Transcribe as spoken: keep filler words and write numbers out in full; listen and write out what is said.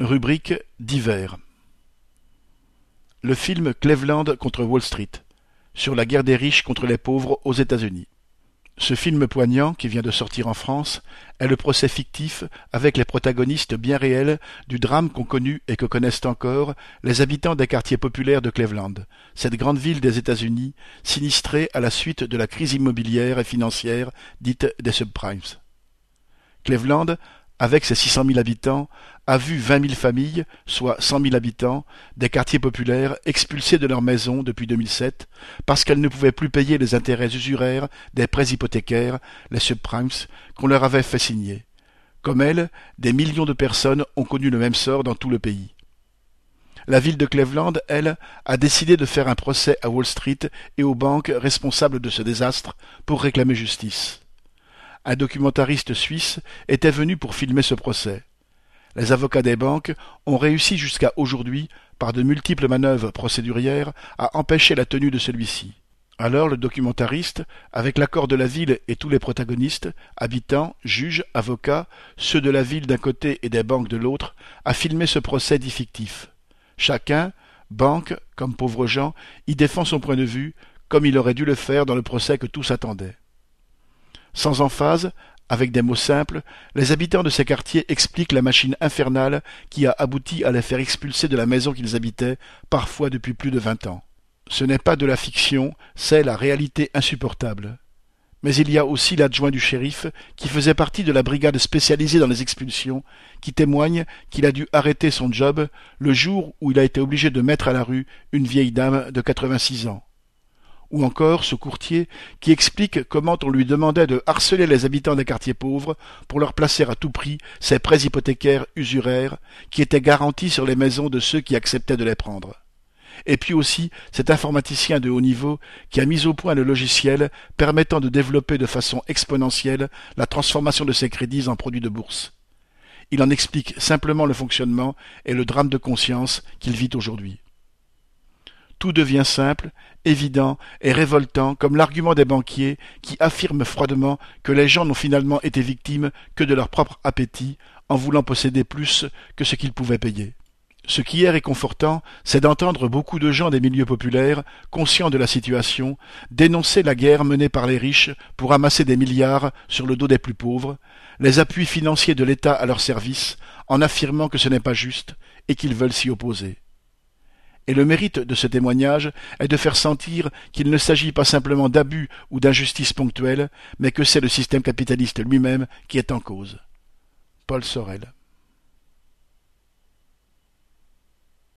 Rubrique divers. Le film Cleveland contre Wall Street, sur la guerre des riches contre les pauvres aux États-Unis. Ce film poignant, qui vient de sortir en France, est le procès fictif avec les protagonistes bien réels du drame qu'ont connu et que connaissent encore les habitants des quartiers populaires de Cleveland, cette grande ville des États-Unis, sinistrée à la suite de la crise immobilière et financière dite des subprimes. Cleveland, avec ses six cent mille habitants, a vu vingt mille familles, soit cent mille habitants, des quartiers populaires expulsés de leurs maisons depuis deux mille sept parce qu'elles ne pouvaient plus payer les intérêts usuraires des prêts hypothécaires, les subprimes, qu'on leur avait fait signer. Comme elles, des millions de personnes ont connu le même sort dans tout le pays. La ville de Cleveland, elle, a décidé de faire un procès à Wall Street et aux banques responsables de ce désastre pour réclamer justice. Un documentariste suisse était venu pour filmer ce procès. Les avocats des banques ont réussi jusqu'à aujourd'hui, par de multiples manœuvres procédurières, à empêcher la tenue de celui-ci. Alors le documentariste, avec l'accord de la ville et tous les protagonistes, habitants, juges, avocats, ceux de la ville d'un côté et des banques de l'autre, a filmé ce procès dit fictif. Chacun, banque comme pauvres gens, y défend son point de vue, comme il aurait dû le faire dans le procès que tous attendaient. Sans emphase, avec des mots simples, les habitants de ces quartiers expliquent la machine infernale qui a abouti à les faire expulser de la maison qu'ils habitaient, parfois depuis plus de vingt ans. Ce n'est pas de la fiction, c'est la réalité insupportable. Mais il y a aussi l'adjoint du shérif, qui faisait partie de la brigade spécialisée dans les expulsions, qui témoigne qu'il a dû arrêter son job le jour où il a été obligé de mettre à la rue une vieille dame de quatre-vingt-six ans. Ou encore ce courtier qui explique comment on lui demandait de harceler les habitants des quartiers pauvres pour leur placer à tout prix ces prêts hypothécaires usuraires qui étaient garantis sur les maisons de ceux qui acceptaient de les prendre. Et puis aussi cet informaticien de haut niveau qui a mis au point le logiciel permettant de développer de façon exponentielle la transformation de ces crédits en produits de bourse. Il en explique simplement le fonctionnement et le drame de conscience qu'il vit aujourd'hui. Tout devient simple, évident et révoltant comme l'argument des banquiers qui affirment froidement que les gens n'ont finalement été victimes que de leur propre appétit en voulant posséder plus que ce qu'ils pouvaient payer. Ce qui est réconfortant, c'est d'entendre beaucoup de gens des milieux populaires, conscients de la situation, dénoncer la guerre menée par les riches pour amasser des milliards sur le dos des plus pauvres, les appuis financiers de l'État à leur service, en affirmant que ce n'est pas juste et qu'ils veulent s'y opposer. Et le mérite de ce témoignage est de faire sentir qu'il ne s'agit pas simplement d'abus ou d'injustice ponctuelle, mais que c'est le système capitaliste lui-même qui est en cause. Paul Sorel.